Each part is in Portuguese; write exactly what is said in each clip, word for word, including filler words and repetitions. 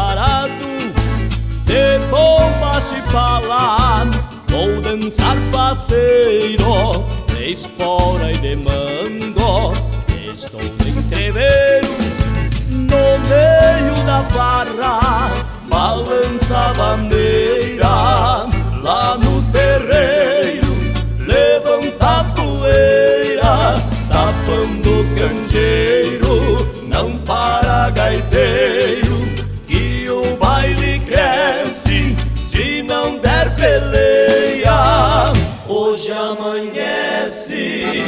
parado, de bomba se falar, vou dançar parceiro, de espora e de mango. Estou de entreveiro, no meio da farra, balança a bandeira. Lá no terreiro, levanta a poeira, tapando o candeeiro, não para gaiteiro, que o baile cresce se não der peleia. Hoje amanhece.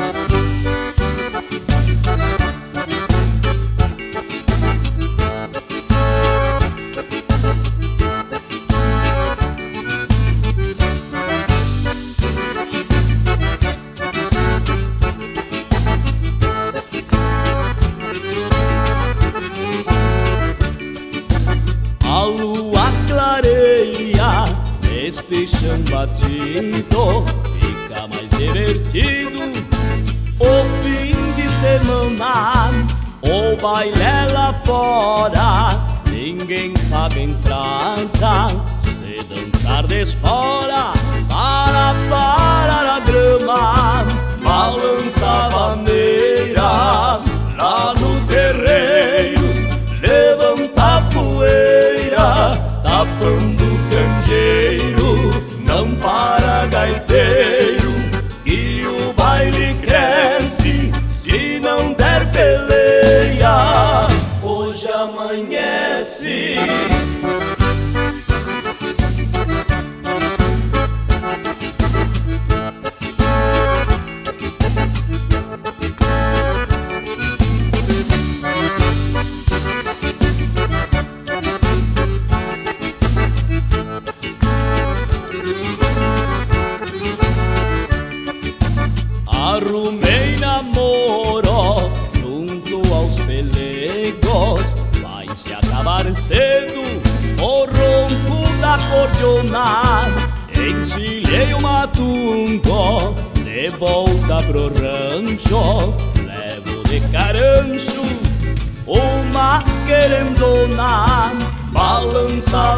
A lua clareia neste chão batido, fica mais divertido o fim de semana. O baile é lá fora, ninguém paga entrada. Se dançar de espora, para parar a grama, balança a bandeira. Lá no terreiro, levanta a poeira, tapando o candeeiro, não para gaiteiro, e o baile cresce se não der peleia. Hoje amanhece. Arrumei namoro junto aos pelegos, vai se acabar cedo o ronco da cordiona. Encilhei o matungo de volta pro rancho, levo de carancho uma querendona, balança